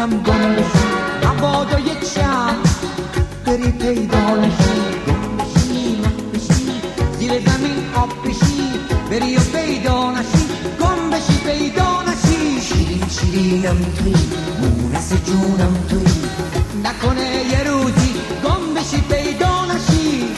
دلم گم بشی مبادا یک شب بری پیدا نشی گم بشی مه بشی زیر زمین آب بشی بری و پیدا نشی گم بشی پیدا نشی شیرین شیرینم توی مونس جونم توی نکنه یه روزی گم بشی پیدا نشی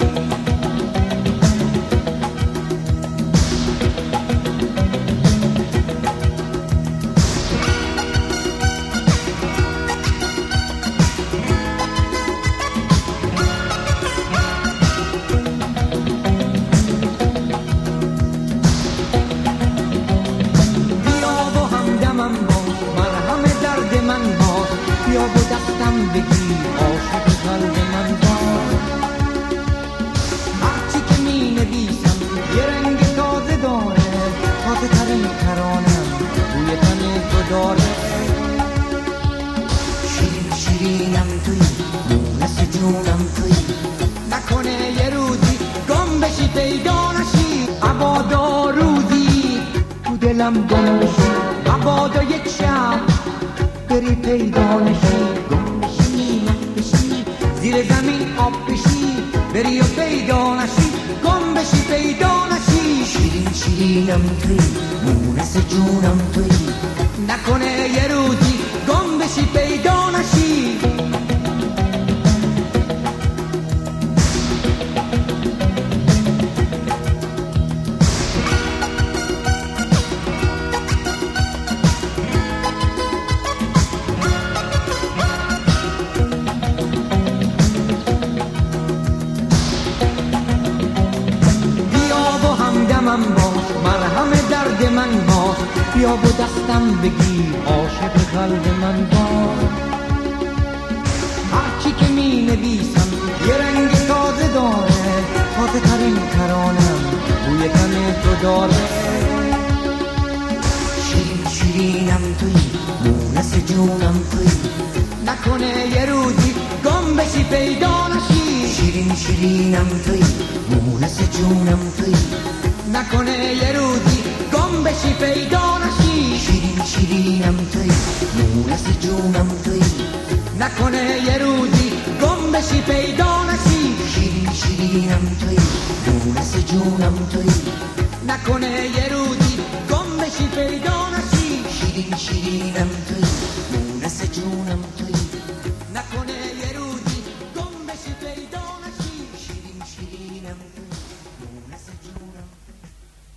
بیا و دستم بگی عاشق قلب من باش هرچی که می نویسم یه رنگ تازه داره تازه ترین ترانم بوی تن تو داره شیرین شیرینم توی مونس جونم توی نکنه یه روزی گم بشی پیدا نشی مبادا روزی تو دلم گم بشی مبادا یک شب بری پیدا نشی گم بشی مه بشی زیر زمین آب بشی بری و پیدا نشی گم بشی پیدا نشی شیرین شیرینم توی مونس جونم توی نکنه یه روزی گم بشی پیدا نشی من باش مرهم درد من باش بیا و دستم بگی عاشق قلب من باش هرچی که می نویسم یه رنگ تازه داره تازه ترین ترانم بوی تن تو داره شیرین شیرینم توی مونس جونم توی نکنه یه روزی گم بشی پیدا نشی شیرین شیرینم توی مونس جونم توی نکنه یه روزی گم بشی پیدا نشی شیرین شیرینم توی مونس جونم توی نکنه یه روزی گم بشی پیدا نشی شیرین شیرینم توی مونس جونم توی نکنه یه روزی گم بشی پیدا نشی شیرین شیرینم توی مونس جونم